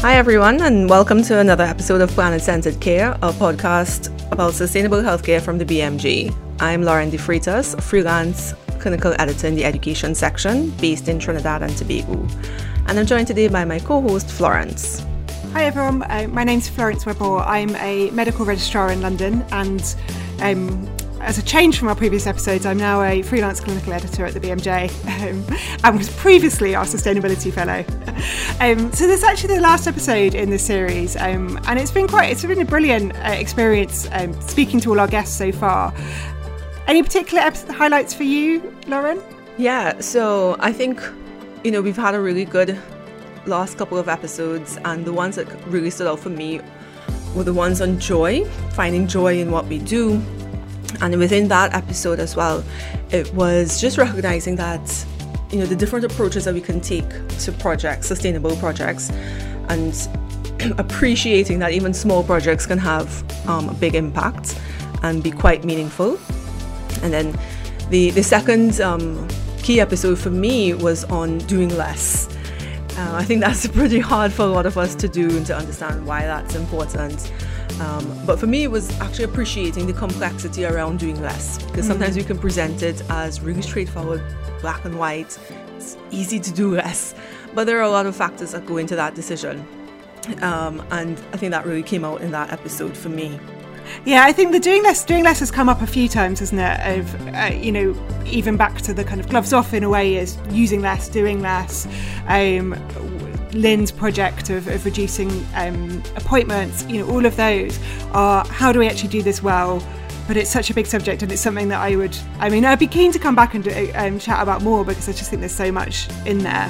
Hi everyone, and welcome to another episode of Planet Centered Care, a podcast about sustainable healthcare from the BMJ. I'm Lauren De Freitas, freelance clinical editor in the education section based in Trinidad and Tobago. And I'm joined today by my co-host Florence. Hi everyone, my name's Florence Webber. I'm a medical registrar in London, and as a change from our previous episodes, I'm now a freelance clinical editor at the BMJ and was previously our sustainability fellow. So this is actually the last episode in this series, and it's been a brilliant experience speaking to all our guests so far. Any particular highlights for you, Lauren? Yeah, so I think, we've had a really good last couple of episodes, and the ones that really stood out for me were the ones on joy, finding joy in what we do. And within that episode as well, it was just recognizing that, the different approaches that we can take to projects, sustainable projects, and appreciating that even small projects can have a big impact and be quite meaningful. And then the second key episode for me was on doing less. I think that's pretty hard for a lot of us to do and to understand why that's important. But for me, it was actually appreciating the complexity around doing less, because sometimes we can present it as really straightforward, black and white. It's easy to do less, but there are a lot of factors that go into that decision. And I think that really came out in that episode for me. Yeah, I think the doing less has come up a few times, hasn't it? Of even back to the kind of gloves off in a way is using less, doing less. Lynn's project of reducing appointments, all of those are how do we actually do this well? But it's such a big subject, and it's something that I'd be keen to come back and chat about more, because I just think there's so much in there.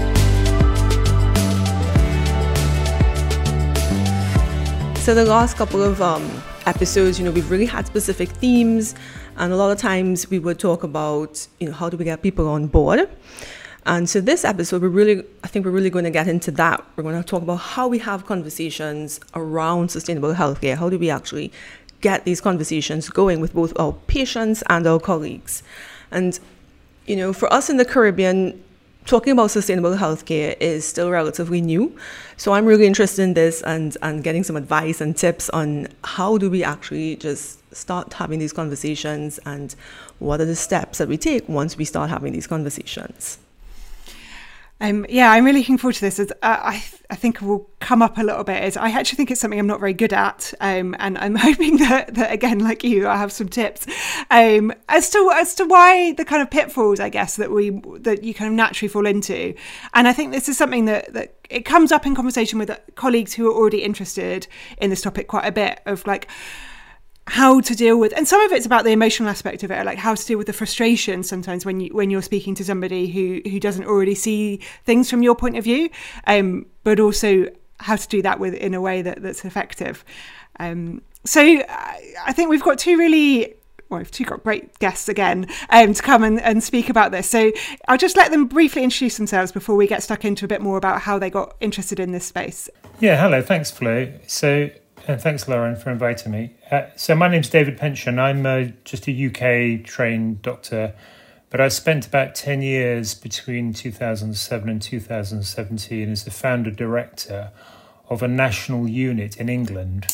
So the last couple of episodes, we've really had specific themes, and a lot of times we would talk about, how do we get people on board? And so this episode, I think we're really going to get into that. We're going to talk about how we have conversations around sustainable healthcare. How do we actually get these conversations going with both our patients and our colleagues? And, for us in the Caribbean, talking about sustainable healthcare is still relatively new. So I'm really interested in this and getting some advice and tips on how do we actually just start having these conversations, and what are the steps that we take once we start having these conversations. I'm really looking forward to this. I think it will come up a little bit. I actually think it's something I'm not very good at, and I'm hoping that again, like you, I have some tips as to why the kind of pitfalls, I guess, that you kind of naturally fall into. And I think this is something that it comes up in conversation with colleagues who are already interested in this topic quite a bit, of like how to deal with, and some of it's about the emotional aspect of it, like how to deal with the frustration sometimes when you're speaking to somebody who doesn't already see things from your point of view, but also how to do that in a way that's effective. So I think we've got we've got great guests again to come and speak about this. So I'll just let them briefly introduce themselves before we get stuck into a bit more about how they got interested in this space. Yeah, hello, thanks Flo. And thanks, Lauren, for inviting me. So my name's David Pension. I'm just a UK trained doctor, but I spent about 10 years between 2007 and 2017 as the founder director of a national unit in England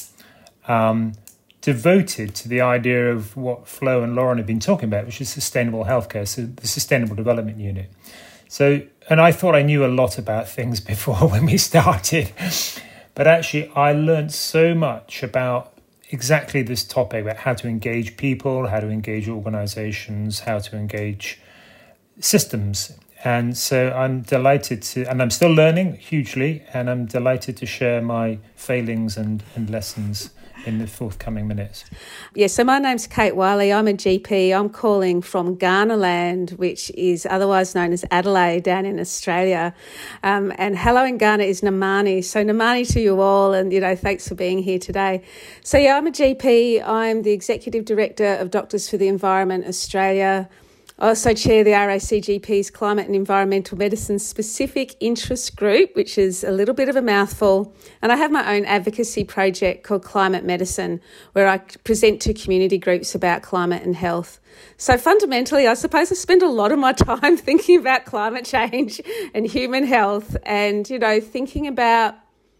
devoted to the idea of what Flo and Lauren have been talking about, which is sustainable healthcare, so the Sustainable Development Unit. And I thought I knew a lot about things before when we started. But actually, I learned so much about exactly this topic, about how to engage people, how to engage organizations, how to engage systems. And so I'm delighted and I'm still learning hugely, and I'm delighted to share my failings and lessons in the forthcoming minutes. Yeah, so my name's Kate Wiley. I'm a GP. I'm calling from Ghanaland, which is otherwise known as Adelaide down in Australia. And hello in Ghana is Namani. So Namani to you all, and, thanks for being here today. So yeah, I'm a GP. I'm the Executive Director of Doctors for the Environment Australia. I also chair the RACGP's Climate and Environmental Medicine Specific Interest Group, which is a little bit of a mouthful. And I have my own advocacy project called Climate Medicine, where I present to community groups about climate and health. So fundamentally, I suppose I spend a lot of my time thinking about climate change and human health and, thinking about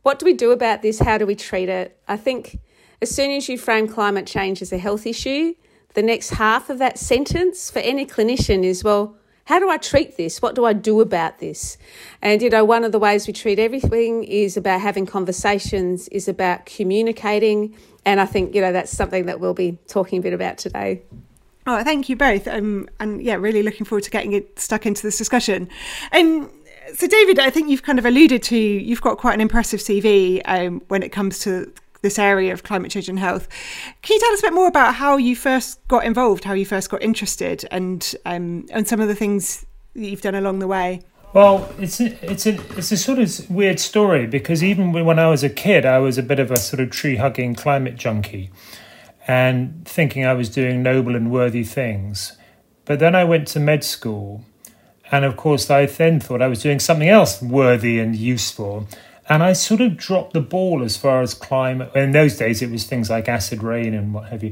what do we do about this? How do we treat it? I think as soon as you frame climate change as a health issue, the next half of that sentence for any clinician is, well, how do I treat this? What do I do about this? And, one of the ways we treat everything is about having conversations, is about communicating. And I think, that's something that we'll be talking a bit about today. Oh, thank you both. And really looking forward to getting it stuck into this discussion. So, David, I think you've kind of alluded to, you've got quite an impressive CV when it comes to this area of climate change and health. Can you tell us a bit more about how you first got involved, how you first got interested, and some of the things that you've done along the way? Well, it's a sort of weird story, because even when I was a kid, I was a bit of a sort of tree-hugging climate junkie and thinking I was doing noble and worthy things. But then I went to med school, and of course I then thought I was doing something else worthy and useful. And I sort of dropped the ball as far as climate. In those days, it was things like acid rain and what have you.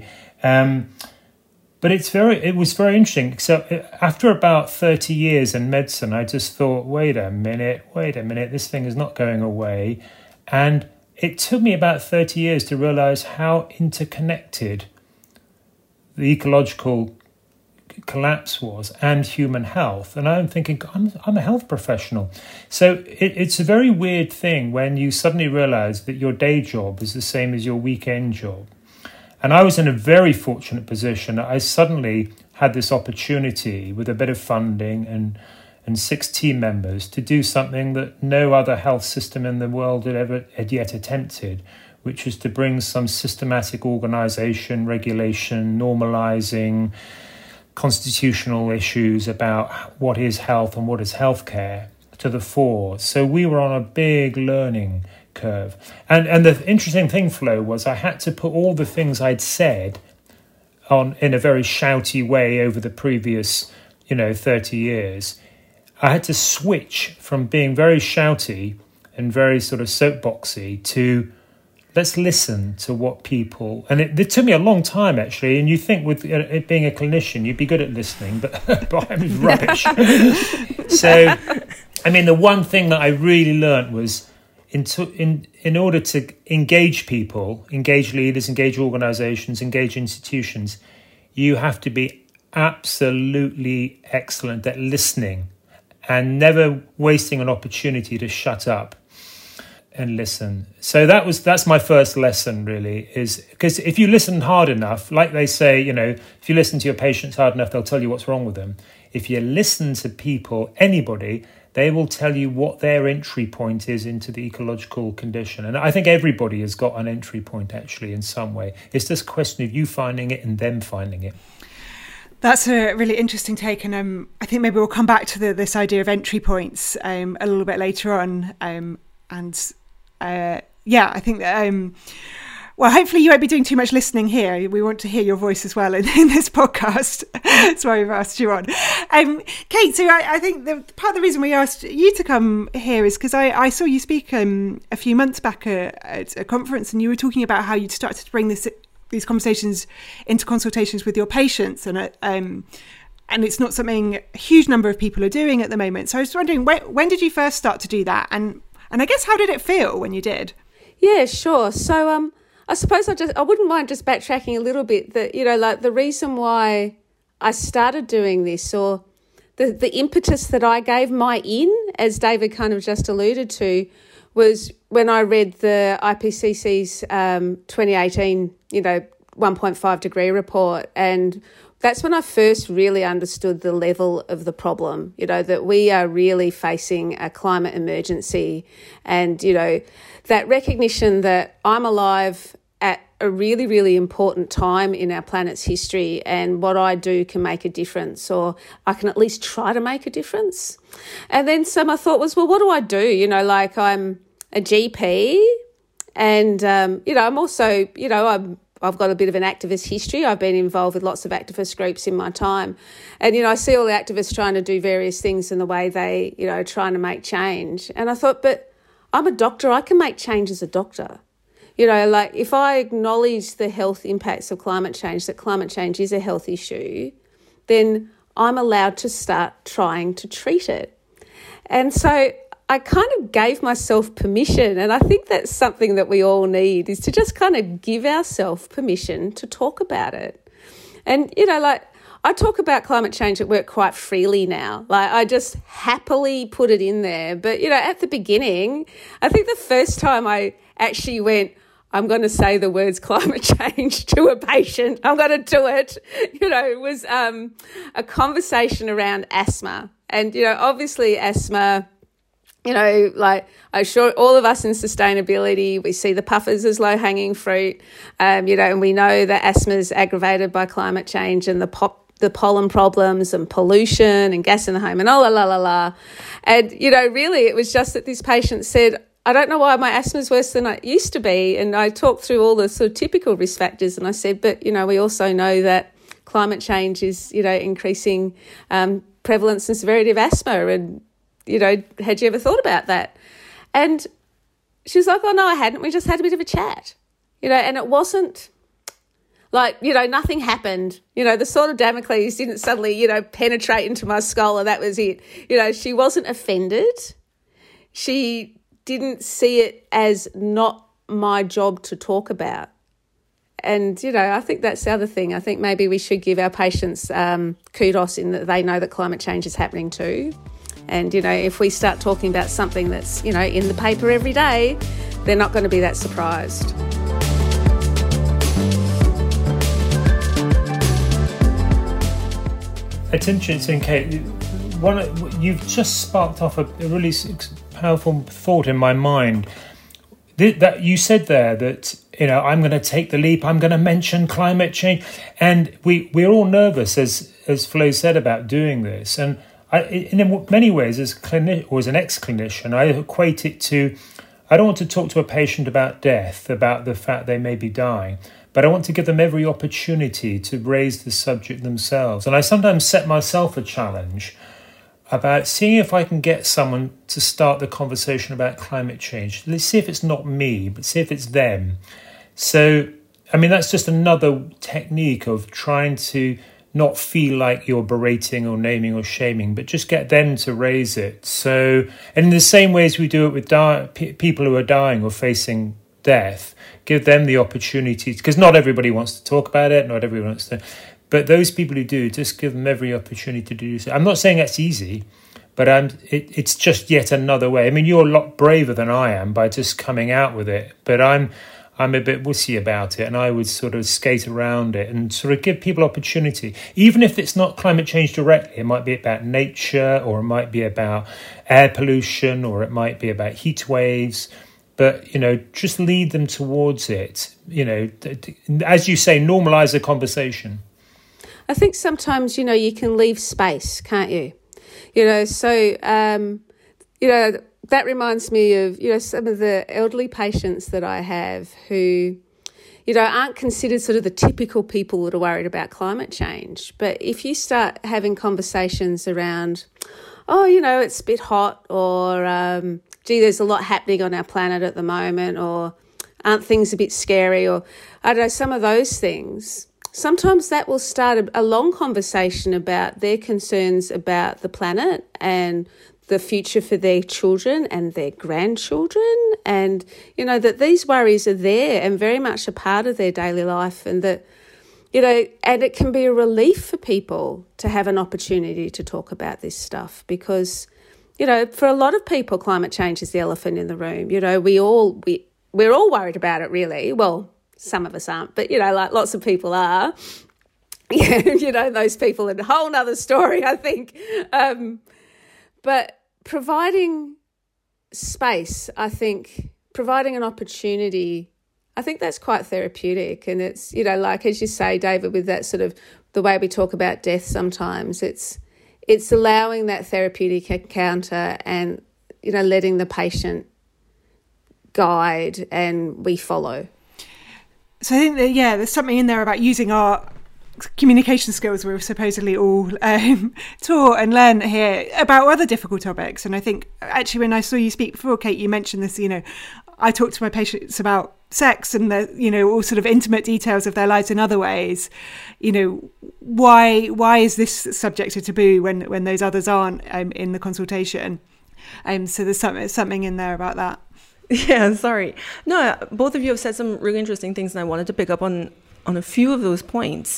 But it was very interesting. So after about 30 years in medicine, I just thought, wait a minute, this thing is not going away. And it took me about 30 years to realize how interconnected the ecological collapse was and human health. And I'm thinking, I'm a health professional. So it's a very weird thing when you suddenly realize that your day job is the same as your weekend job. And I was in a very fortunate position. I suddenly had this opportunity with a bit of funding and 6 team members to do something that no other health system in the world had yet attempted, which was to bring some systematic organization, regulation, normalizing constitutional issues about what is health and what is healthcare to the fore. So we were on a big learning curve. And the interesting thing, Flo, was I had to put all the things I'd said on in a very shouty way over the previous, 30 years. I had to switch from being very shouty and very sort of soapboxy to let's listen to what people... And it took me a long time, actually. And you think with it being a clinician, you'd be good at listening, but I was rubbish. So, the one thing that I really learned was in order to engage people, engage leaders, engage organizations, engage institutions, you have to be absolutely excellent at listening and never wasting an opportunity to shut up and listen. So that's my first lesson, really, is because if you listen hard enough, like they say, if you listen to your patients hard enough, they'll tell you what's wrong with them. If you listen to people, anybody, they will tell you what their entry point is into the ecological condition. And I think everybody has got an entry point, actually, in some way. It's just a question of you finding it and them finding it. That's a really interesting take, and I think maybe we'll come back to this idea of entry points a little bit later on. I think that, hopefully you won't be doing too much listening here. We want to hear your voice as well in this podcast. That's why we've asked you on. Kate, so I think part of the reason we asked you to come here is because I saw you speak a few months back at a conference, and you were talking about how you'd started to bring these conversations into consultations with your patients, and it's not something a huge number of people are doing at the moment. So I was wondering, when did you first start to do that? And I guess, how did it feel when you did? Yeah, sure. So I suppose I wouldn't mind just backtracking a little bit, that, the reason why I started doing this, or the impetus that I gave my as David kind of just alluded to, was when I read the IPCC's 2018, 1.5 degree report. And that's when I first really understood the level of the problem, that we are really facing a climate emergency. And, that recognition that I'm alive at a really, really important time in our planet's history, and what I do can make a difference, or I can at least try to make a difference. And then so my thought was, well, what do I do? I'm a GP, and, I'm also, I've got a bit of an activist history. I've been involved with lots of activist groups in my time. And, I see all the activists trying to do various things in the way they, trying to make change. And I thought, but I'm a doctor. I can make change as a doctor. If I acknowledge the health impacts of climate change, that climate change is a health issue, then I'm allowed to start trying to treat it. And so I kind of gave myself permission, and I think that's something that we all need, is to just kind of give ourselves permission to talk about it. And, I talk about climate change at work quite freely now. Like, I just happily put it in there. But, at the beginning, I think the first time I actually went, I'm going to say the words climate change to a patient, I'm going to do it, was a conversation around asthma. And, obviously asthma, I'm sure all of us in sustainability, we see the puffers as low-hanging fruit, and we know that asthma is aggravated by climate change and the pollen problems and pollution and gas in the home and And, really it was just that this patient said, I don't know why my asthma is worse than it used to be. And I talked through all the sort of typical risk factors, and I said, but, we also know that climate change is, increasing prevalence and severity of asthma. And, had you ever thought about that? And she was like, oh, no, I hadn't. We just had a bit of a chat, and it wasn't like, nothing happened. The sword of Damocles didn't suddenly, penetrate into my skull and that was it. She wasn't offended. She didn't see it as not my job to talk about. And, I think that's the other thing. I think maybe we should give our patients kudos in that they know that climate change is happening too. And, if we start talking about something that's, in the paper every day, they're not going to be that surprised. It's interesting, Kate. You've just sparked off a really powerful thought in my mind. That you said there that, I'm going to take the leap, I'm going to mention climate change. And we're all nervous, as Flo said, about doing this. And in many ways, as an ex-clinician, I equate it to, I don't want to talk to a patient about death, about the fact they may be dying, but I want to give them every opportunity to raise the subject themselves. And I sometimes set myself a challenge about seeing if I can get someone to start the conversation about climate change. Let's see if it's not me, but see if it's them. So, that's just another technique of trying to not feel like you're berating or naming or shaming, but just get them to raise it. So, and in the same way as we do it with people who are dying or facing death, give them the opportunity, because not everybody wants to talk about it, not everyone wants to, but those people who do, just give them every opportunity to do so. I'm not saying that's easy, but it's just yet another way. You're a lot braver than I am by just coming out with it, but I'm a bit wussy about it, and I would sort of skate around it and sort of give people opportunity. Even if it's not climate change directly, it might be about nature, or it might be about air pollution, or it might be about heat waves. But, just lead them towards it. As you say, normalise the conversation. I think sometimes, you can leave space, can't you? That reminds me of, some of the elderly patients that I have who, aren't considered sort of the typical people that are worried about climate change. But if you start having conversations around, it's a bit hot, or, gee, there's a lot happening on our planet at the moment, or aren't things a bit scary, or, I don't know, some of those things, sometimes that will start a long conversation about their concerns about the planet and the future for their children and their grandchildren, and, that these worries are there and very much a part of their daily life, and that, and it can be a relief for people to have an opportunity to talk about this stuff, because, for a lot of people, climate change is the elephant in the room. We're all worried about it, really. Well, some of us aren't, but, lots of people are. Those people are a whole nother story, I think. But providing space, I think, providing an opportunity, I think that's quite therapeutic. And it's, as you say, David, with that sort of the way we talk about death sometimes, it's allowing that therapeutic encounter and, letting the patient guide and we follow. So I think that, there's something in there about using our communication skills we're supposedly all taught and learn here about other difficult topics. And I think actually when I saw you speak before, Kate, you mentioned this, I talk to my patients about sex and the, all sort of intimate details of their lives in other ways. Why is this subject a taboo when those others aren't in the consultation? So there's something in there about that. Yeah, sorry. No, both of you have said some really interesting things, and I wanted to pick up on a few of those points.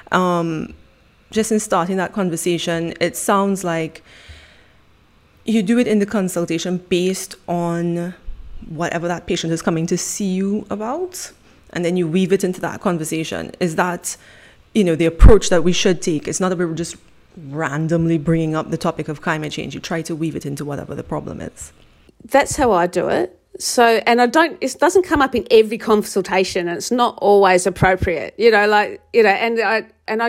Just in starting that conversation, it sounds like you do it in the consultation based on whatever that patient is coming to see you about, and then you weave it into that conversation. Is that, the approach that we should take? It's not that we're just randomly bringing up the topic of climate change. You try to weave it into whatever the problem is. That's how I do it. So, and it doesn't come up in every consultation, and it's not always appropriate, and I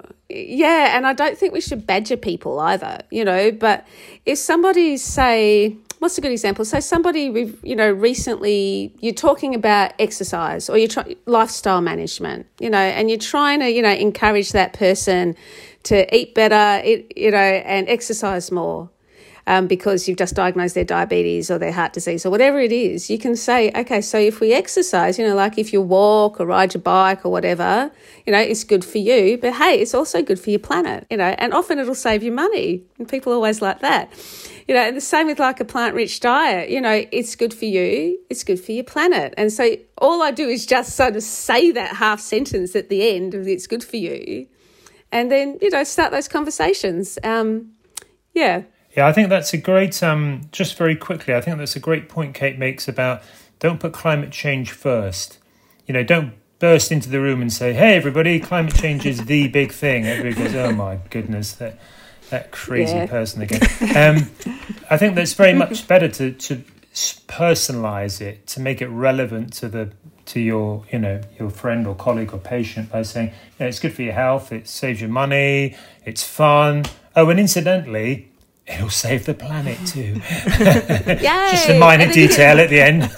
don't think we should badger people either, but if somebody what's a good example? So somebody, recently you're talking about exercise or lifestyle management, and you're trying to, encourage that person to eat better, and exercise more. Because you've just diagnosed their diabetes or their heart disease or whatever it is, you can say, okay, so if we exercise, like if you walk or ride your bike or whatever, it's good for you, but hey, it's also good for your planet, and often it'll save you money, and people always like that, and the same with like a plant-rich diet, it's good for you, it's good for your planet. And so all I do is just sort of say that half sentence at the end of it's good for you, and then, start those conversations. Yeah, I think that's a great, just very quickly, I think that's a great point Kate makes about don't put climate change first. Don't burst into the room and say, hey, everybody, climate change is the big thing. Everybody goes, oh, my goodness, that crazy person again. I think that's very much better to personalise it, to make it relevant to your friend or colleague or patient by saying, it's good for your health, it saves you money, it's fun. Oh, and incidentally, it'll save the planet too. Just a minor detail at the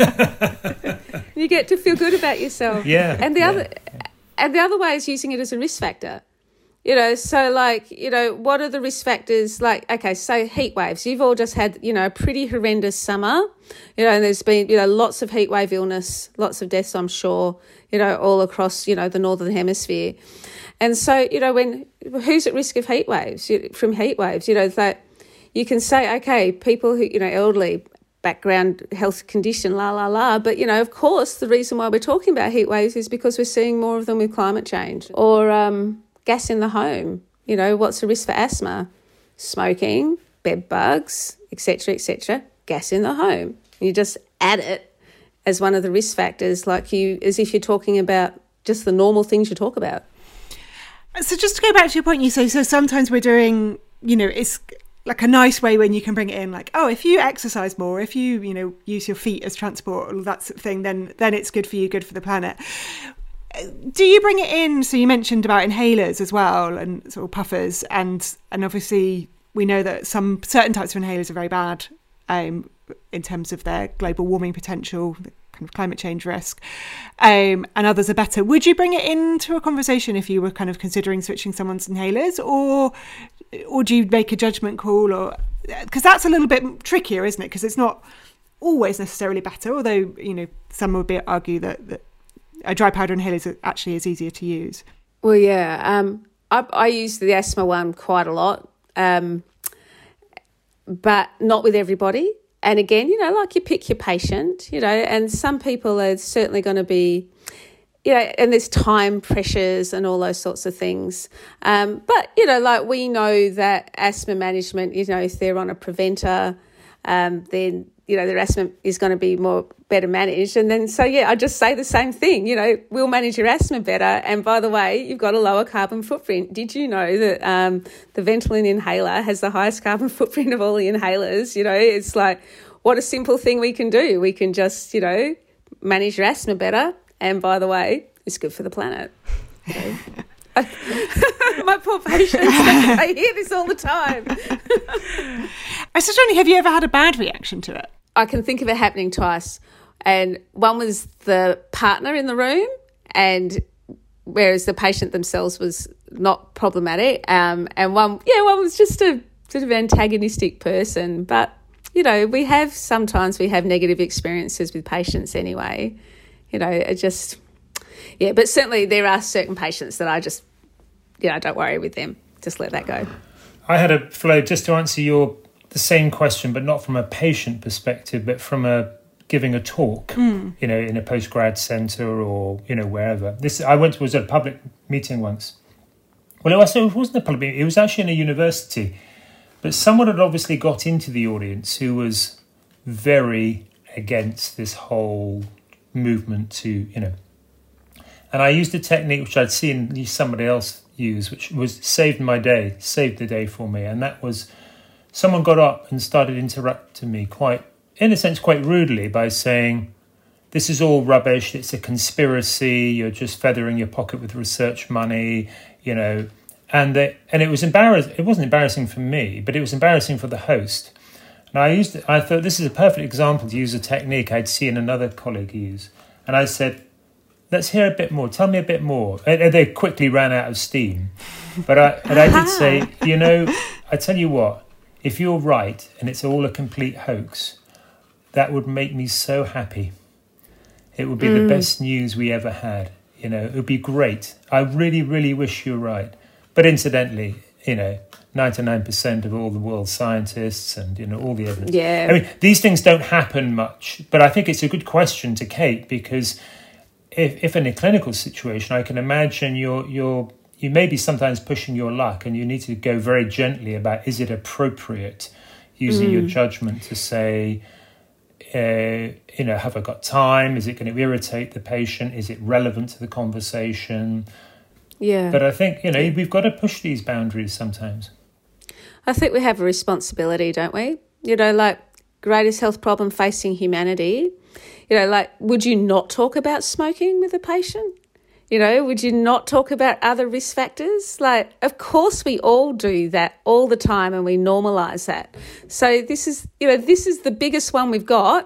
end. You get to feel good about yourself. Yeah. And the other way is using it as a risk factor. So like, what are the risk factors? Like, okay, so heat waves. You've all just had, a pretty horrendous summer, and there's been, lots of heat wave illness, lots of deaths, I'm sure, all across, the Northern Hemisphere. And so, who's at risk of heat waves, from heat waves, that you can say, okay, people who, elderly, background health condition, but, of course, the reason why we're talking about heat waves is because we're seeing more of them with climate change. Or gas in the home, what's the risk for asthma? Smoking, bed bugs, etc., gas in the home. You just add it as one of the risk factors, as if you're talking about just the normal things you talk about. So just to go back to your point, you say, so sometimes we're doing, it's like a nice way when you can bring it in, like, oh, if you exercise more, if you, use your feet as transport, all that sort of thing, then it's good for you, good for the planet. Do you bring it in? So you mentioned about inhalers as well, and sort of puffers, and obviously we know that some certain types of inhalers are very bad in terms of their global warming potential, the kind of climate change risk, and others are better. Would you bring it into a conversation if you were kind of considering switching someone's inhalers, or do you make a judgment call? Or because that's a little bit trickier, isn't it? Because it's not always necessarily better, although some would argue that a dry powder inhaler actually is easier to use. Well, yeah, I use the asthma one quite a lot, but not with everybody. And again, like you pick your patient, and some people are certainly going to be, and there's time pressures and all those sorts of things. But, like we know that asthma management, if they're on a preventer, then, their asthma is going to be better managed. And then, so, I just say the same thing, we'll manage your asthma better. And by the way, you've got a lower carbon footprint. Did you know that the Ventolin inhaler has the highest carbon footprint of all the inhalers? It's like, what a simple thing we can do. We can just, manage your asthma better. And by the way, it's good for the planet. My poor patients, I hear this all the time. I was just wondering, have you ever had a bad reaction to it? I can think of it happening twice. And one was the partner in the room, and whereas the patient themselves was not problematic. And one was just a sort of antagonistic person. But, we have negative experiences with patients anyway. It just... Yeah, but certainly there are certain patients that I just, don't worry with them. Just let that go. I had a flow, just to answer the same question, but not from a patient perspective, but from giving a talk, in a postgrad center or, wherever. I was at a public meeting once. Well, it wasn't a public meeting. It was actually in a university. But someone had obviously got into the audience who was very against this whole movement to, And I used a technique which I'd seen somebody else use, which was saved the day for me. And that was, someone got up and started interrupting me quite rudely by saying, this is all rubbish, it's a conspiracy, you're just feathering your pocket with research money, And it was embarrassing. It wasn't embarrassing for me, but it was embarrassing for the host. And I thought this is a perfect example to use a technique I'd seen another colleague use. And I said, let's hear a bit more. Tell me a bit more. And they quickly ran out of steam. But I did say, I tell you what, if you're right and it's all a complete hoax, that would make me so happy. It would be the best news we ever had. It would be great. I really, really wish you're right. But incidentally, 99% of all the world's scientists and, all the evidence. Yeah. I mean, these things don't happen much, but I think it's a good question to Kate, because if in a clinical situation, I can imagine you may be sometimes pushing your luck, and you need to go very gently about, is it appropriate, using your judgment to say, have I got time? Is it going to irritate the patient? Is it relevant to the conversation? Yeah. But I think, we've got to push these boundaries sometimes. I think we have a responsibility, don't we? Greatest health problem facing humanity. Would you not talk about smoking with a patient? Would you not talk about other risk factors? Of course we all do that all the time, and we normalise that. So this is the biggest one we've got.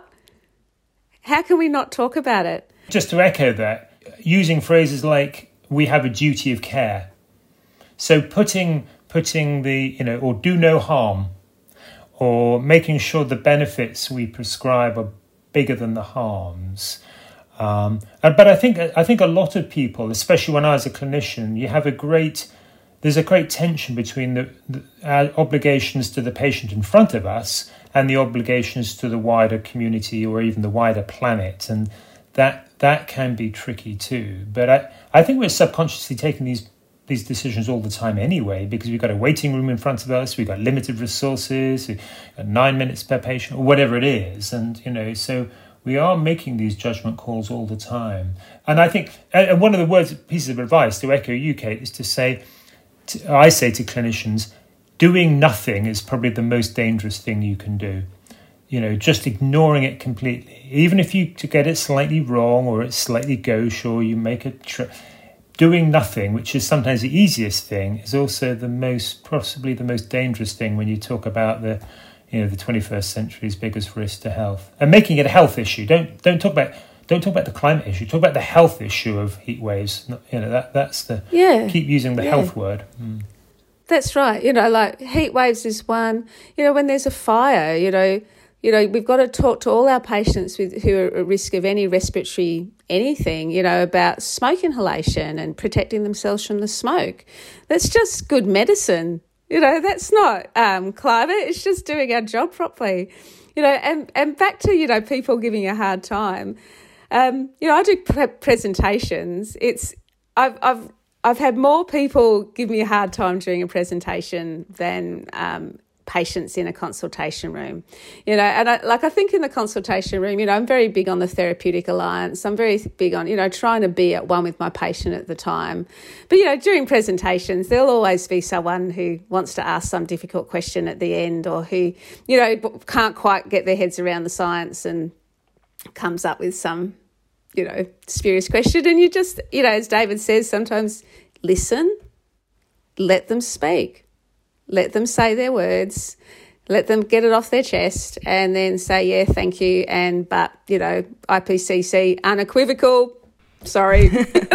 How can we not talk about it? Just to echo that, using phrases like, we have a duty of care. So putting the, or do no harm, or making sure the benefits we prescribe are bigger than the harms. But I think a lot of people, especially when I was a clinician, there's a great tension between our obligations to the patient in front of us and the obligations to the wider community or even the wider planet. And that can be tricky too. But I think we're subconsciously taking these decisions all the time anyway, because we've got a waiting room in front of us, we've got limited resources, we've got 9 minutes per patient, or whatever it is. And, so we are making these judgment calls all the time. And I think, and one of the pieces of advice to echo you, Kate, is to say, I say to clinicians, doing nothing is probably the most dangerous thing you can do. Just ignoring it completely. Even if you to get it slightly wrong or it's slightly gauche or you make a trip, doing nothing, which is sometimes the easiest thing, is also possibly the most dangerous thing when you talk about the 21st century's biggest risk to health, and making it a health issue. Don't talk about the climate issue. Talk about the health issue of heat waves. That's the keep using the health word. That's right. Heat waves is one. When there's a fire, we've got to talk to all our patients who are at risk of any respiratory anything, about smoke inhalation and protecting themselves from the smoke. That's just good medicine. That's not climate. It's just doing our job properly. And back to, people giving a hard time. I do presentations. I've had more people give me a hard time during a presentation than patients in a consultation room, and I think in the consultation room, I'm very big on the therapeutic alliance. I'm very big on, trying to be at one with my patient at the time. But, during presentations, there'll always be someone who wants to ask some difficult question at the end, or who, can't quite get their heads around the science and comes up with some, spurious question. And you just, as David says, sometimes listen, let them speak. Let them say their words, let them get it off their chest, and then say, yeah, thank you, but, IPCC, unequivocal, sorry.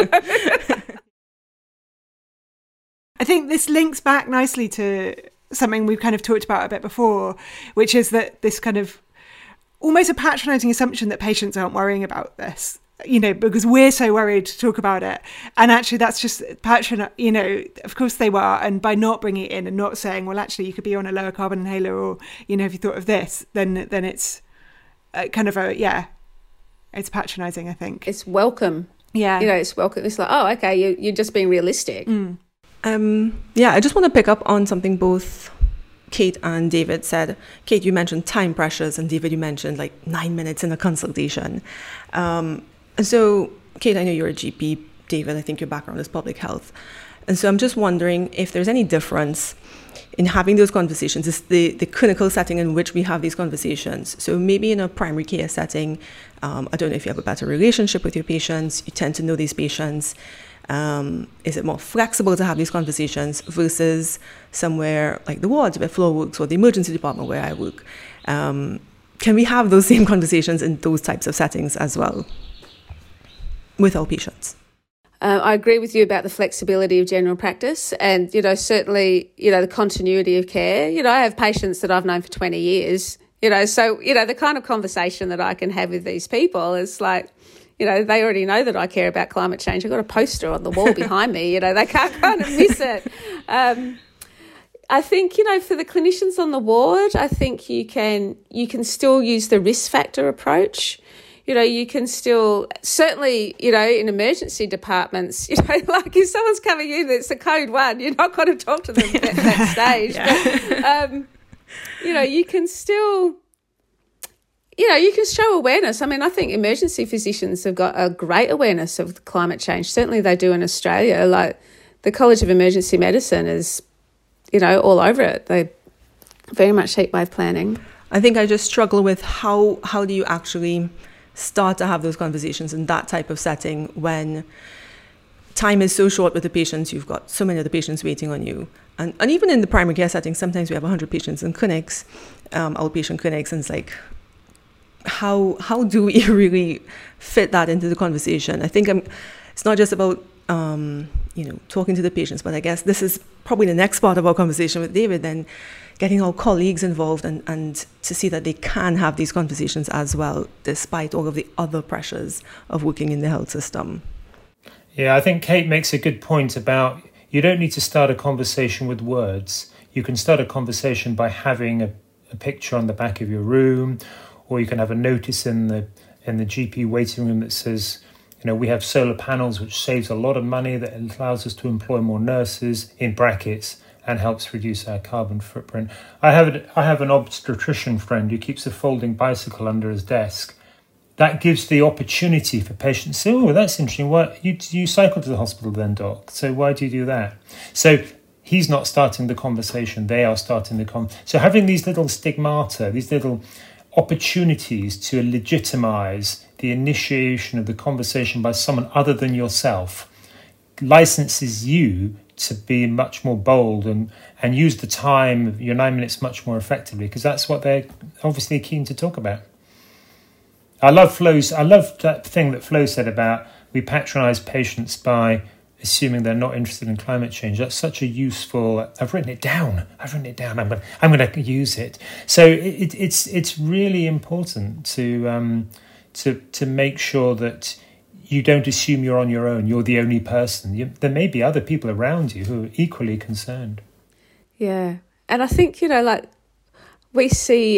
I think this links back nicely to something we've kind of talked about a bit before, which is that this kind of almost a patronising assumption that patients aren't worrying about this. because we're so worried to talk about it. And actually that's just of course they were. And by not bringing it in and not saying, well, actually you could be on a lower carbon inhaler, or, if you thought of this, then it's kind of it's patronising, I think. It's welcome. Yeah. It's welcome. It's like, oh, okay, you're just being realistic. I just want to pick up on something both Kate and David said. Kate, you mentioned time pressures, and David, you mentioned like 9 minutes in a consultation. So, Kate, I know you're a GP. David, I think your background is public health. And so I'm just wondering if there's any difference in having those conversations. It's the clinical setting in which we have these conversations. So maybe in a primary care setting, I don't know if you have a better relationship with your patients, you tend to know these patients. Is it more flexible to have these conversations versus somewhere like the wards where Flo works, or the emergency department where I work? Can we have those same conversations in those types of settings as well with our patients? I agree with you about the flexibility of general practice, and, certainly, the continuity of care. I have patients that I've known for 20 years, so, the kind of conversation that I can have with these people is like, they already know that I care about climate change. I've got a poster on the wall behind me, they can't kind of miss it. I think, for the clinicians on the ward, I think you can still use the risk factor approach. You can still, certainly, in emergency departments, like if someone's coming in, it's a code 1, you're not going to talk to them at that stage. Yeah. But, you can still, you can show awareness. I mean, I think emergency physicians have got a great awareness of climate change. Certainly they do in Australia. Like the College of Emergency Medicine is, all over it. They very much heatwave planning. I think I just struggle with how do you actually start to have those conversations in that type of setting when time is so short with the patients. You've got so many of the patients waiting on you. And even in the primary care setting, sometimes we have 100 patients in clinics, outpatient clinics, and it's like, how do we really fit that into the conversation? I think it's not just about, talking to the patients, but I guess this is probably the next part of our conversation with David, then getting our colleagues involved and to see that they can have these conversations as well, despite all of the other pressures of working in the health system. Yeah, I think Kate makes a good point about you don't need to start a conversation with words. You can start a conversation by having a picture on the back of your room, or you can have a notice in the GP waiting room that says, we have solar panels, which saves a lot of money, that allows us to employ more nurses, in brackets, and helps reduce our carbon footprint. I have an obstetrician friend who keeps a folding bicycle under his desk. That gives the opportunity for patients to say, oh, that's interesting. Why you cycle to the hospital then, doc? So why do you do that? So he's not starting the conversation. They are starting the conversation. So having these little stigmata, these little opportunities to legitimize the initiation of the conversation by someone other than yourself licenses you to be much more bold and use the time, your 9 minutes, much more effectively, because that's what they're obviously keen to talk about. I love that thing that Flo said about we patronise patients by assuming they're not interested in climate change. That's such a useful. I've written it down. I'm going to use it. So it's really important to make sure that you don't assume you're on your own. You're the only person. There may be other people around you who are equally concerned. Yeah, and I think we see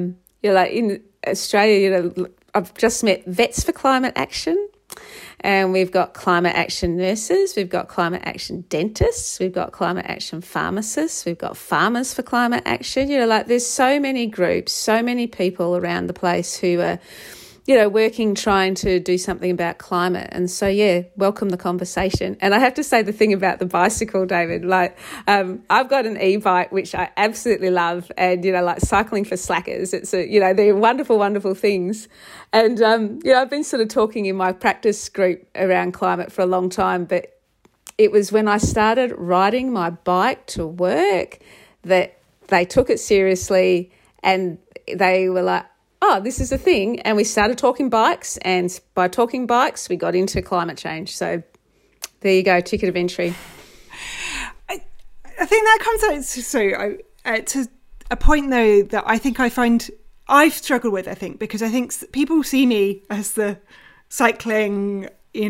in Australia, I've just met Vets for Climate Action, and we've got climate action nurses, we've got climate action dentists, we've got climate action pharmacists, we've got farmers for climate action. There's so many groups, so many people around the place who are, working, trying to do something about climate. And so, welcome the conversation. And I have to say the thing about the bicycle, David, I've got an e-bike, which I absolutely love. And, cycling for slackers, it's they're wonderful, wonderful things. And, I've been sort of talking in my practice group around climate for a long time, but it was when I started riding my bike to work that they took it seriously, and they were like, oh, this is a thing. And we started talking bikes, and by talking bikes, we got into climate change. So there you go, ticket of entry. I think that comes out to a point, though, that I think I've struggled with, I think, because I think people see me as the cycling,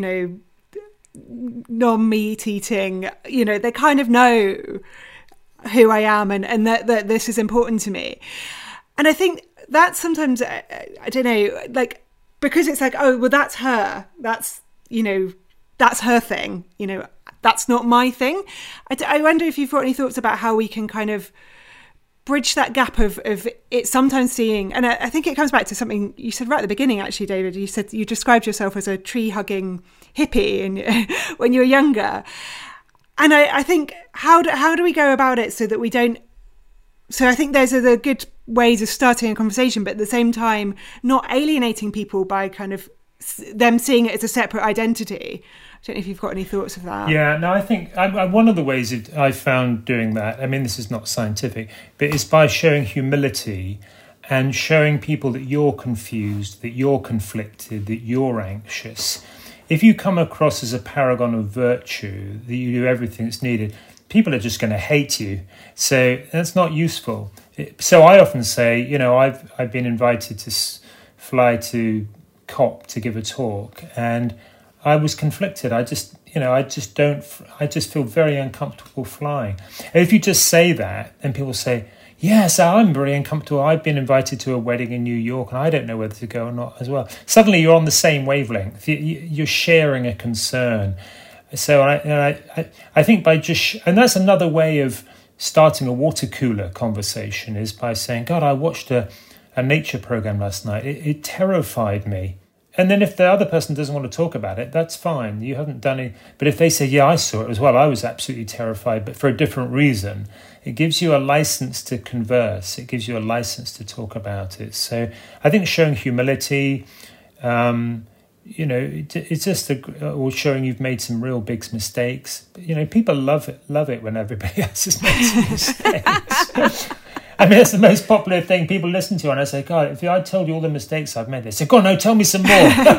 non-meat eating, they kind of know who I am and that this is important to me. And I think that sometimes, I don't know, like, because it's like, oh, well, that's her. That's her thing. That's not my thing. I wonder if you've got any thoughts about how we can kind of bridge that gap of it sometimes seeing, and I think it comes back to something you said right at the beginning, actually, David. You said you described yourself as a tree-hugging hippie when you were younger. And I think, how do we go about it so that we don't... So I think those are the good ways of starting a conversation, but at the same time, not alienating people by kind of them seeing it as a separate identity. I don't know if you've got any thoughts of that. Yeah, no, I think one of the ways I've found doing that, I mean, this is not scientific, but it's by showing humility and showing people that you're confused, that you're conflicted, that you're anxious. If you come across as a paragon of virtue, that you do everything that's needed, people are just going to hate you. So that's not useful. So I often say, I've been invited to fly to COP to give a talk, and I was conflicted. I just feel very uncomfortable flying. And if you just say that, then people say, yes, I'm very uncomfortable. I've been invited to a wedding in New York and I don't know whether to go or not as well. Suddenly you're on the same wavelength. You're sharing a concern. So I think by and that's another way of starting a water cooler conversation, is by saying, God, I watched a nature program last night. It terrified me. And then if the other person doesn't want to talk about it, that's fine. You haven't done it. But if they say, yeah, I saw it as well, I was absolutely terrified, but for a different reason, it gives you a license to converse. It gives you a license to talk about it. So I think showing humility, it's just or showing you've made some real big mistakes. People love it when everybody else has made some mistakes. I mean, it's the most popular thing people listen to. And I say, God, if I told you all the mistakes I've made, they say, God, no, tell me some more.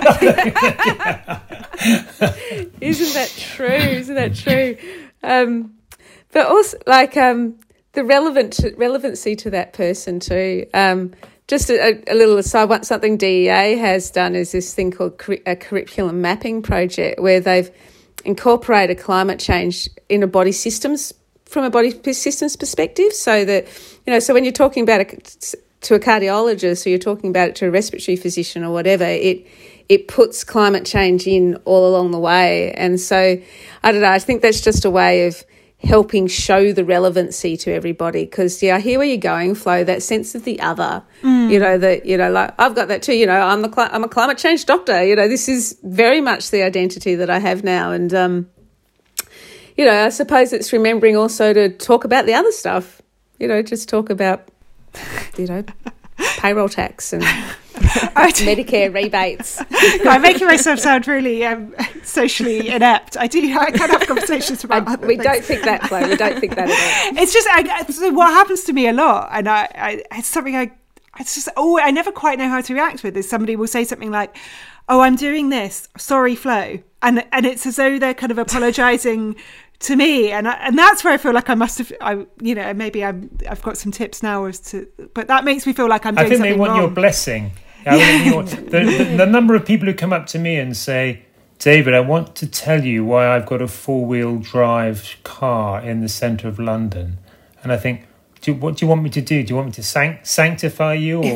Isn't that true? But also, like, the relevancy to that person too. Just a little aside, something DEA has done is this thing called a curriculum mapping project, where they've incorporated climate change in from a body systems perspective, so that, so when you're talking about it to a cardiologist, or you're talking about it to a respiratory physician or whatever, it puts climate change in all along the way. And so, I don't know, I think that's just a way of helping show the relevancy to everybody, because I hear where you're going, Flo, that sense of the other, like I've got that too, I'm a climate change doctor, this is very much the identity that I have now. And I suppose it's remembering also to talk about the other stuff, just talk about, payroll tax and Medicare rebates. I'm making myself sound really socially inept. I can't have conversations about other we things. don't think that, Flo. We don't think that at all. It's just so what happens to me a lot, and it's something I never quite know how to react with. Is somebody will say something like, "Oh, I'm doing this. Sorry, Flo," and it's as though they're kind of apologising to me, and that's where I feel like I must have, maybe I've got some tips now but that makes me feel like I'm doing something wrong. I think they want your blessing. The number of people who come up to me and say, David, I want to tell you why I've got a 4-wheel drive car in the centre of London. And I think, what do you want me to do? Do you want me to sanctify you, or,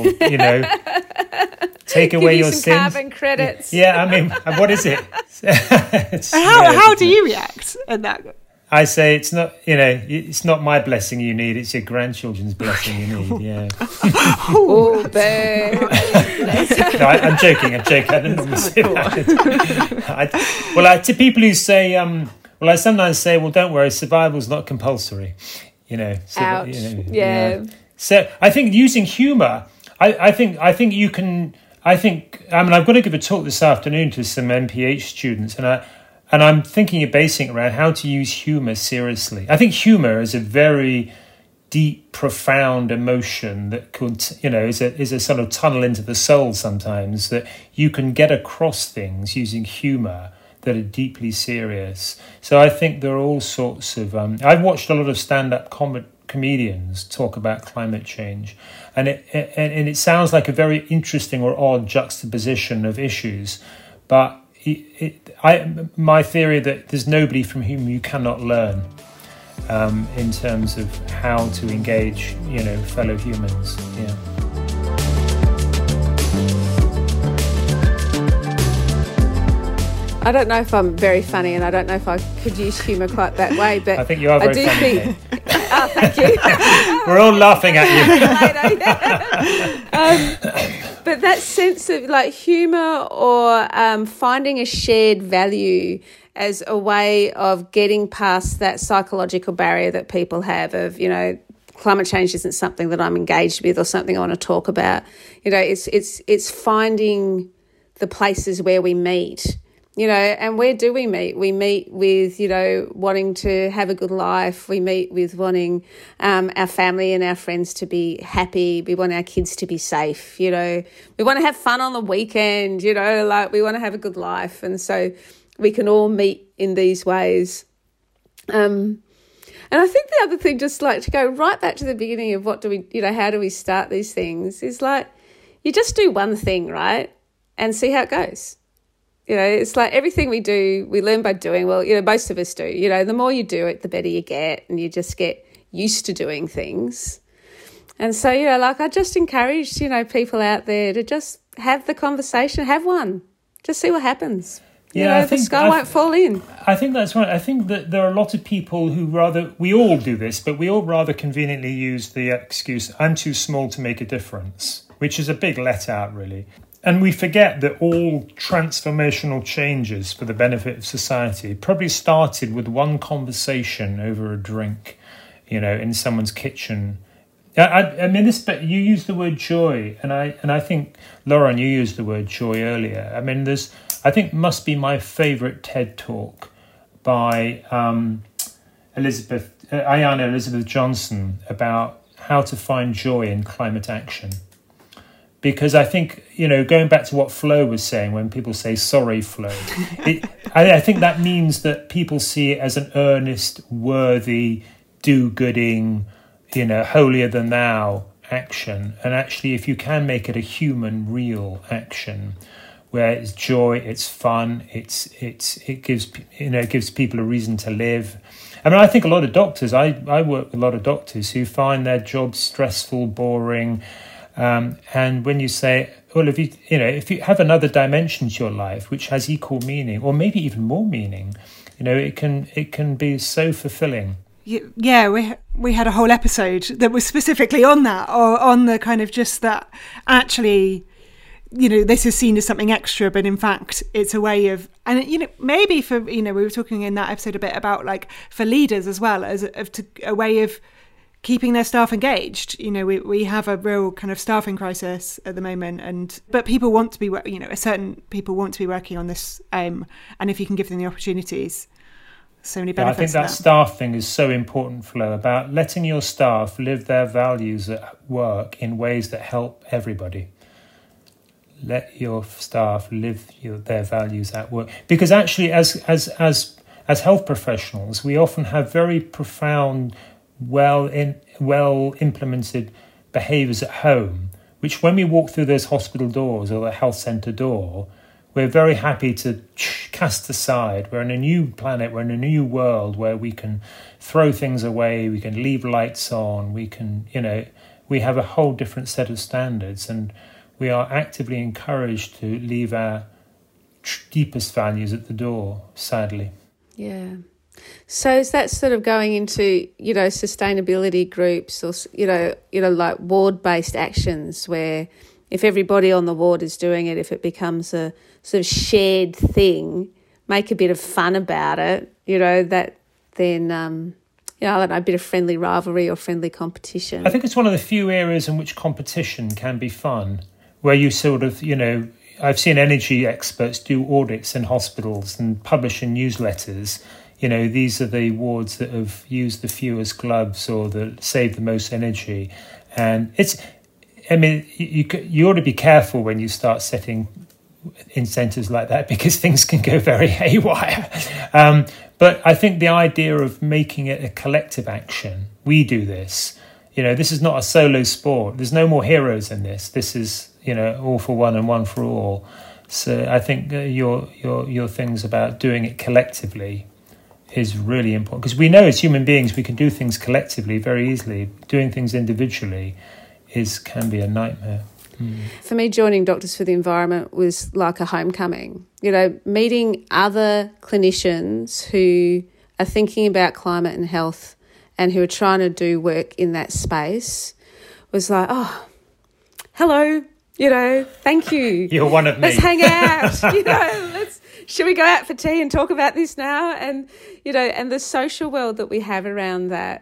take away your sins? Give you some carbon credits. Yeah, I mean, what is it? How do you react in that? I say it's not my blessing you need, it's your grandchildren's blessing you need. Yeah. Oh, babe. No, I'm joking. I don't normally say that. To people who say, I sometimes say, well, don't worry, survival's not compulsory. Ouch. Yeah. So I think using humour, I think you can. I've got to give a talk this afternoon to some MPH students, and I'm thinking of basing it around how to use humour seriously. I think humour is a very deep, profound emotion that could, is a sort of tunnel into the soul sometimes, that you can get across things using humour that are deeply serious. So I think there are all sorts of... I've watched a lot of stand-up comedians talk about climate change, and it sounds like a very interesting or odd juxtaposition of issues. But my theory that there's nobody from whom you cannot learn in terms of how to engage, fellow humans. Yeah. I don't know if I'm very funny, and I don't know if I could use humour quite that way, but I think you are very funny. Oh, thank you. We're all laughing at you. But that sense of like humour or finding a shared value as a way of getting past that psychological barrier that people have of, climate change isn't something that I'm engaged with or something I want to talk about. It's finding the places where we meet. And where do we meet? We meet with, wanting to have a good life. We meet with wanting our family and our friends to be happy. We want our kids to be safe, We want to have fun on the weekend, we want to have a good life. And so we can all meet in these ways. And I think the other thing, just like to go right back to the beginning of what do we, how do we start these things, is like you just do one thing, right? And see how it goes. It's like everything we do, we learn by doing. Well, most of us do. The more you do it, the better you get, and you just get used to doing things. And so, I just encourage, people out there to just have the conversation, have one, just see what happens. Yeah, the sky won't fall in. I think that's right. I think that there are a lot of people who we all do this, but we all rather conveniently use the excuse, I'm too small to make a difference, which is a big let out, really. And we forget that all transformational changes for the benefit of society probably started with one conversation over a drink, in someone's kitchen. I mean, but you used the word joy, and I think, Lauren, you used the word joy earlier. I mean, I think must be my favourite TED talk by Ayana Elizabeth Johnson about how to find joy in climate action. Because I think, going back to what Flo was saying, when people say, sorry, Flo, I think that means that people see it as an earnest, worthy, do-gooding, holier-than-thou action. And actually, if you can make it a human, real action, where it's joy, it's fun, it gives people a reason to live. I mean, I think a lot of doctors, I work with a lot of doctors who find their jobs stressful, boring. And when you say, well, if you have another dimension to your life which has equal meaning, or maybe even more meaning, it can be so fulfilling. Yeah, we had a whole episode that was specifically on that, or on the kind of just that actually, this is seen as something extra, but in fact it's a way of, and maybe for, we were talking in that episode a bit about like for leaders as well as a way of keeping their staff engaged. We have a real kind of staffing crisis at the moment, but people want to be, certain people want to be working on this, and if you can give them the opportunities, so many benefits. I think that staff thing is so important, Flo, about letting your staff live their values at work in ways that help everybody. Let your staff live their values at work, because actually, as health professionals, we often have very profound, well implemented behaviours at home, which when we walk through those hospital doors or the health centre door, we're very happy to cast aside. We're in a new planet, we're in a new world where we can throw things away, we can leave lights on, we can, we have a whole different set of standards, and we are actively encouraged to leave our deepest values at the door, sadly. Yeah. So is that sort of going into, sustainability groups or, like ward-based actions where if everybody on the ward is doing it, if it becomes a sort of shared thing, make a bit of fun about it, that then, I don't know, a bit of friendly rivalry or friendly competition. I think it's one of the few areas in which competition can be fun, where you sort of, I've seen energy experts do audits in hospitals and publish in newsletters. These are the wards that have used the fewest gloves or that save the most energy. And you ought to be careful when you start setting incentives like that, because things can go very haywire. But I think the idea of making it a collective action, we do this. This is not a solo sport. There's no more heroes in this. This is, all for one and one for all. So I think your things about doing it collectively is really important, because we know as human beings we can do things collectively very easily. Doing things individually can be a nightmare. For me, joining Doctors for the Environment was like a homecoming. You know, meeting other clinicians who are thinking about climate and health and who are trying to do work in that space was like, oh, hello, you know, thank you. You're one of me. Let's hang out, you know, should we go out for tea and talk about this now? And, you know, and the social world that we have around that,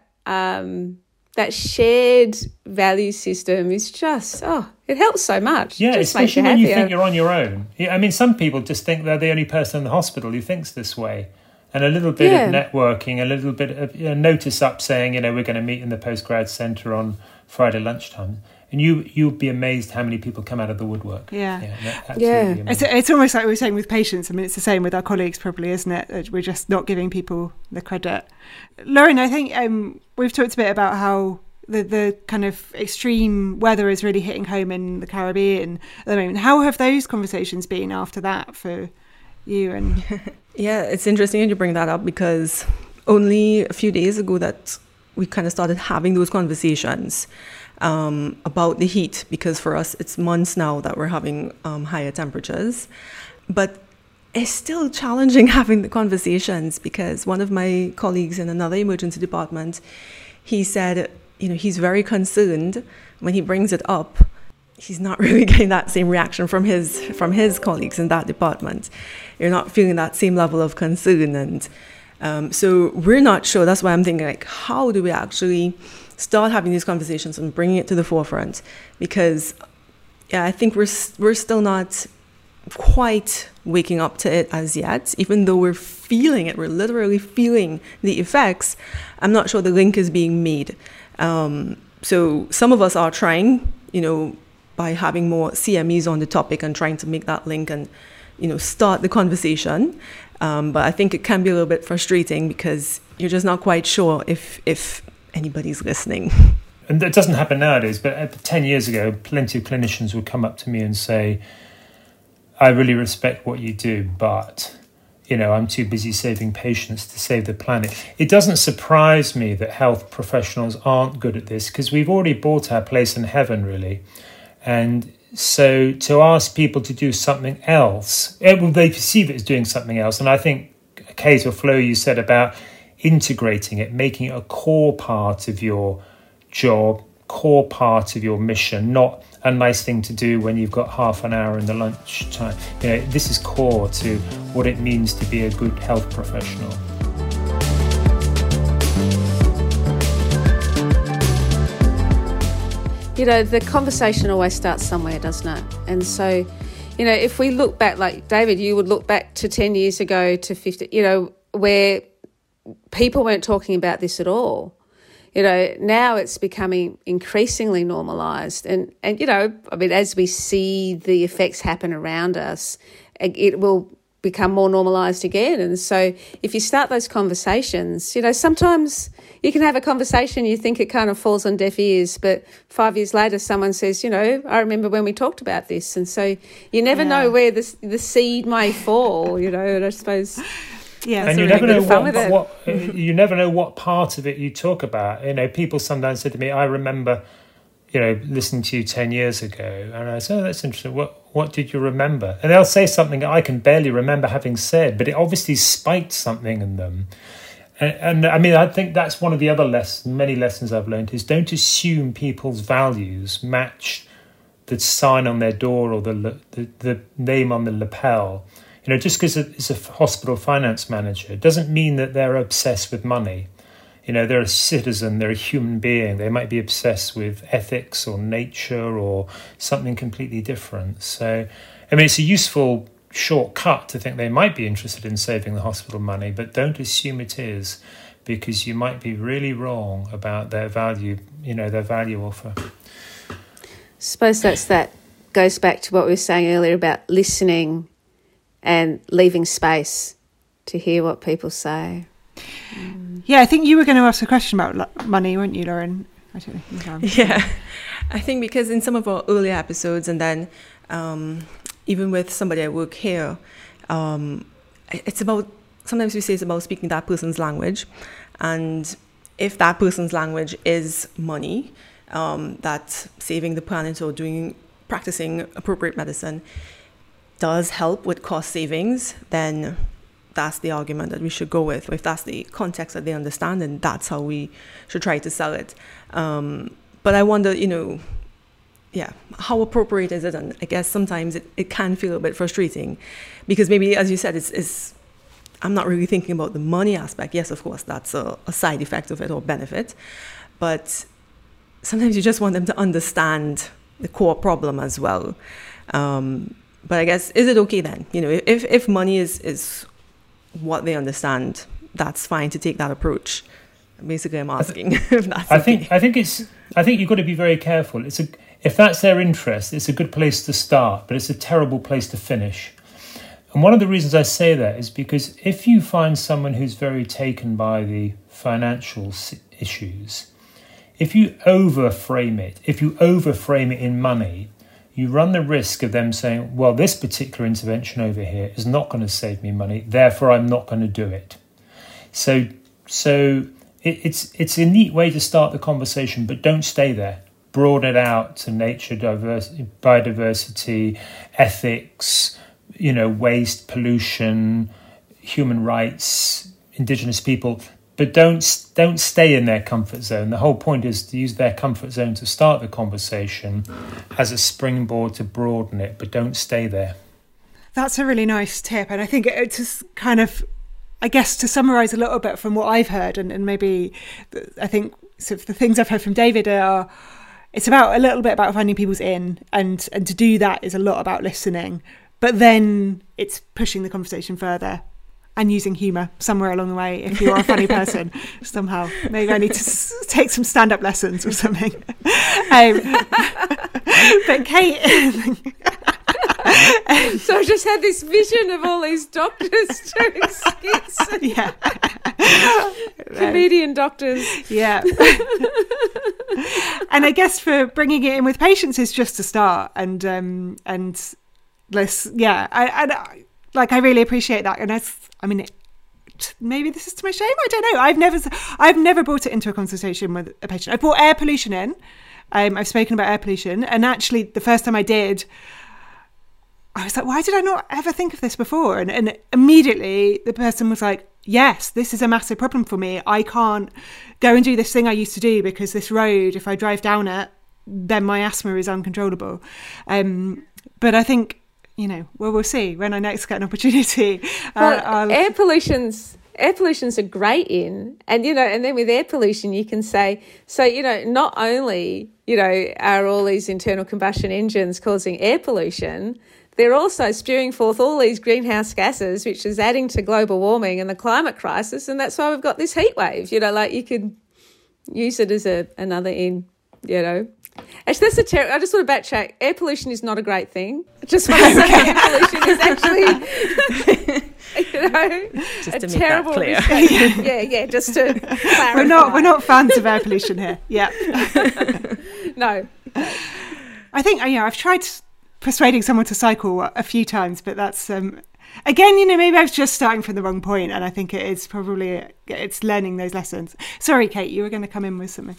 that shared value system is just, it helps so much. Yeah, just especially when you think you're on your own. Yeah, I mean, some people just think they're the only person in the hospital who thinks this way. And a little bit of networking, a little bit of notice up saying, you know, we're going to meet in the postgrad centre on Friday lunchtime. And you'll be amazed how many people come out of the woodwork. Yeah. It's almost like we were saying with patients. I mean, it's the same with our colleagues probably, isn't it? We're just not giving people the credit. Lauren, I think we've talked a bit about how the kind of extreme weather is really hitting home in the Caribbean at the moment. How have those conversations been after that for you? And Yeah, it's interesting you bring that up, because only a few days ago that we kind of started having those conversations about the heat, because for us it's months now that we're having higher temperatures. But it's still challenging having the conversations, because one of my colleagues in another emergency department, he said, you know, he's very concerned when he brings it up. He's not really getting that same reaction from his colleagues in that department. You're not feeling that same level of concern, and so we're not sure. That's why I'm thinking, like, how do we actually start having these conversations and bringing it to the forefront? Because I think we're still not quite waking up to it as yet, even though we're feeling it. We're literally feeling the effects. I'm not sure the link is being made. So some of us are trying, you know, by having more CMEs on the topic and trying to make that link and, you know, start the conversation. But I think it can be a little bit frustrating, because you're just not quite sure if anybody's listening. And that doesn't happen nowadays, but 10 years ago, plenty of clinicians would come up to me and say, I really respect what you do, but, you know, I'm too busy saving patients to save the planet. It doesn't surprise me that health professionals aren't good at this, because we've already bought our place in heaven, really. And so to ask people to do something else, well, they perceive it as doing something else. And I think, Kate or Flo, you said about integrating it, making it a core part of your job, core part of your mission, not a nice thing to do when you've got half an hour in the lunch time. You know, this is core to what it means to be a good health professional. You know, the conversation always starts somewhere, doesn't it? And so, you know, if we look back, like David, you would look back to 10 years ago to 50, you know, where people weren't talking about this at all. You know, now it's becoming increasingly normalised. And, you know, I mean, as we see the effects happen around us, it will become more normalised again. And so if you start those conversations, you know, sometimes you can have a conversation, you think it kind of falls on deaf ears, but 5 years later someone says, you know, I remember when we talked about this. And so you never know where the seed may fall, you know, and I suppose... Yeah, and you never know you never know what part of it you talk about. You know, people sometimes say to me, I remember, you know, listening to you 10 years ago. And I say, oh, that's interesting. What did you remember? And they'll say something I can barely remember having said, but it obviously spiked something in them. And I mean, I think that's one of the other many lessons I've learned is don't assume people's values match the sign on their door or the name on the lapel. You know, just because it's a hospital finance manager doesn't mean that they're obsessed with money. You know, they're a citizen, they're a human being. They might be obsessed with ethics or nature or something completely different. So, I mean, it's a useful shortcut to think they might be interested in saving the hospital money, but don't assume it is, because you might be really wrong about their value, you know, their value offer. I suppose that goes back to what we were saying earlier about listening and leaving space to hear what people say. Yeah, I think you were going to ask a question about money, weren't you, Lauren? I don't know. Yeah, I think because in some of our earlier episodes and then even with somebody I work here, it's about, sometimes we say it's about speaking that person's language. And if that person's language is money, that saving the planet or practicing appropriate medicine does help with cost savings, then that's the argument that we should go with. If that's the context that they understand, then that's how we should try to sell it. But I wonder, how appropriate is it? And I guess sometimes it can feel a bit frustrating because maybe, as you said, I'm not really thinking about the money aspect. Yes, of course, that's a side effect of it or benefit. But sometimes you just want them to understand the core problem as well. But I guess, is it okay then? If money is what they understand, that's fine to take that approach. Basically, I'm asking if that's okay. I think you've got to be very careful. If that's their interest, it's a good place to start, but it's a terrible place to finish. And one of the reasons I say that is because if you find someone who's very taken by the financial issues, if you overframe it in money, you run the risk of them saying, well, this particular intervention over here is not going to save me money, therefore I'm not going to do it. So it's a neat way to start the conversation, but don't stay there. Broaden it out to nature, biodiversity, ethics, waste, pollution, human rights, indigenous people. But don't stay in their comfort zone. The whole point is to use their comfort zone to start the conversation as a springboard to broaden it, but don't stay there. That's a really nice tip. And I think it's just kind of, I guess, to summarise a little bit from what I've heard, and maybe I think sort of the things I've heard from David are, it's about a little bit about finding people's in, and to do that is a lot about listening. But then it's pushing the conversation further and using humour somewhere along the way if you're a funny person somehow. Maybe I need to take some stand-up lessons or something. But Kate... So I just had this vision of all these doctors doing skits. Yeah. Comedian doctors. Yeah. And I guess for bringing it in with patients is just a start. And let's, yeah, I really appreciate that. And maybe this is to my shame. I don't know. I've never brought it into a consultation with a patient. I brought air pollution in. I've spoken about air pollution. And actually, the first time I did, I was like, why did I not ever think of this before? And immediately the person was like, yes, this is a massive problem for me. I can't go and do this thing I used to do because this road, if I drive down it, then my asthma is uncontrollable. But I think, we'll see when I next get an opportunity. Air pollution's a great in, and then with air pollution you can say, so not only are all these internal combustion engines causing air pollution, they're also spewing forth all these greenhouse gases, which is adding to global warming and the climate crisis, and that's why we've got this heat wave. You could use it as another in. Actually, that's I just want to backtrack. Air pollution is not a great thing. I just want to say air pollution is actually, just to a make terrible that clear. Yeah, just to clarify. We're not fans of air pollution here. Yeah. No. I think, I've tried persuading someone to cycle a few times, but that's, again, maybe I was just starting from the wrong point, and I think it is probably, it's learning those lessons. Sorry, Kate, you were going to come in with something.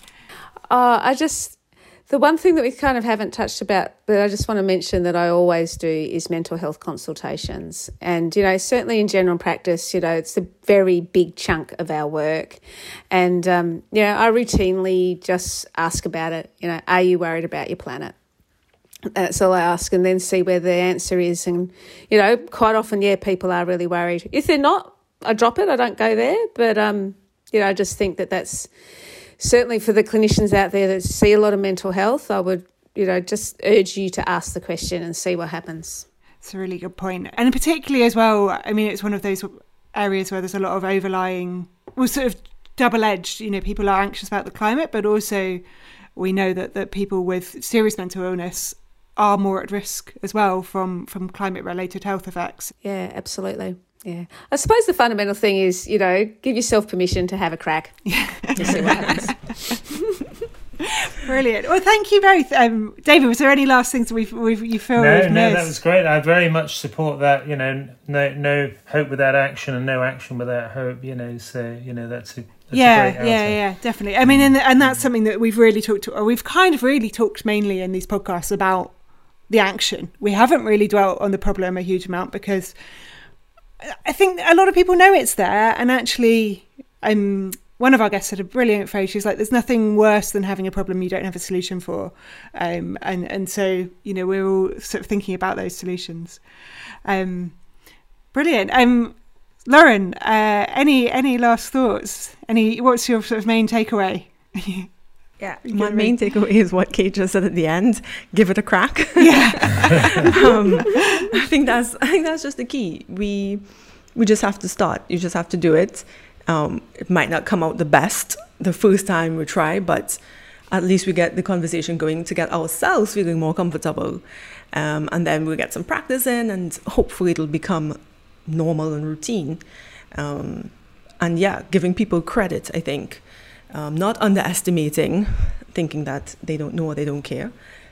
The one thing that we kind of haven't touched about, but I just want to mention that I always do, is mental health consultations. And, certainly in general practice, it's a very big chunk of our work. And, I routinely just ask about it. Are you worried about your planet? That's all I ask, and then see where the answer is. And, quite often, people are really worried. If they're not, I drop it. I don't go there. But, I just think that that's... Certainly for the clinicians out there that see a lot of mental health, I would, just urge you to ask the question and see what happens. It's a really good point. And particularly as well, it's one of those areas where there's a lot of overlying, sort of double-edged, people are anxious about the climate, but also we know that people with serious mental illness are more at risk as well from climate-related health effects. Yeah, absolutely. Yeah. I suppose the fundamental thing is, give yourself permission to have a crack. Yeah. To see what happens. Brilliant. Well, thank you both. David, was there any last things you feel we've missed? No, that was great. I very much support that. No hope without action, and no action without hope. So that's a great answer. Yeah, definitely. I mean, and that's something that we've really we've kind of really talked mainly in these podcasts about the action. We haven't really dwelt on the problem a huge amount because I think a lot of people know it's there, and actually, one of our guests had a brilliant phrase. She's like, "There's nothing worse than having a problem you don't have a solution for," and so we're all sort of thinking about those solutions. Brilliant. Lauren, any last thoughts? What's your sort of main takeaway? Yeah, my main takeaway is what Kate just said at the end. Give it a crack. Yeah. I think that's just the key. We just have to start. You just have to do it. It might not come out the best the first time we try, but at least we get the conversation going to get ourselves feeling more comfortable. And then we'll get some practice in, and hopefully it'll become normal and routine. And giving people credit, I think. Not underestimating, thinking that they don't know or they don't care.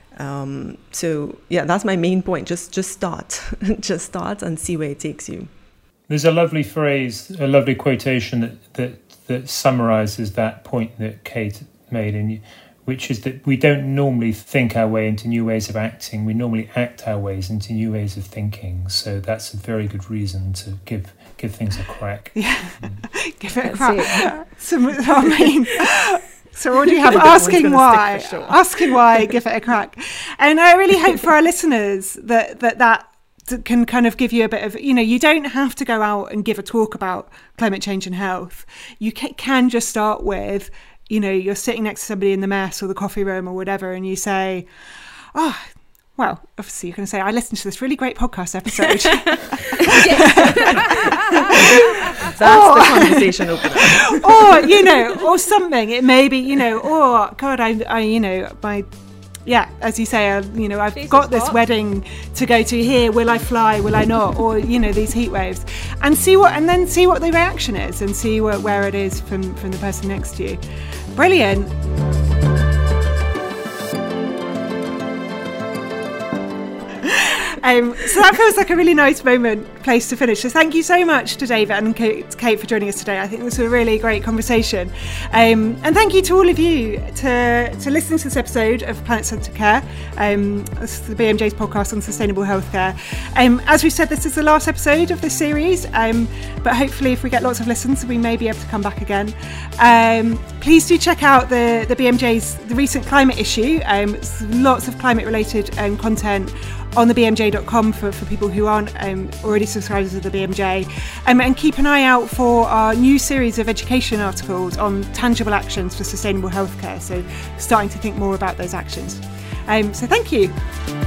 That's my main point. Just start. Just start and see where it takes you. There's a lovely phrase, a lovely quotation that summarises that point that Kate made, which is that we don't normally think our way into new ways of acting. We normally act our ways into new ways of thinking. So that's a very good reason to give things a crack. Yeah, give it a crack. So what do you have? Asking why, give it a crack. And I really hope for our listeners that can kind of give you a bit of, you don't have to go out and give a talk about climate change and health. You can just start with, you're sitting next to somebody in the mess or the coffee room or whatever, and you say, oh, well, obviously you're going to say, I listened to this really great podcast episode. That's the conversation opener. Or something. It may be, oh, God, as you say, I've got this wedding to go to here. Will I fly? Will I not? Or, these heat waves. And see what the reaction is, and see where it is from the person next to you. Brilliant. So that feels like a really nice place to finish. So thank you so much to David and Kate for joining us today. I think this was a really great conversation. And thank you to all of you to listening to this episode of Planet Centred Care. This is the BMJ's podcast on sustainable healthcare. As we said, this is the last episode of this series, but hopefully if we get lots of listens, we may be able to come back again. Please do check out the BMJ's the recent climate issue. Lots of climate related content on the BMJ.com for people who aren't already subscribers to the BMJ. And keep an eye out for our new series of education articles on tangible actions for sustainable healthcare. So starting to think more about those actions. So thank you.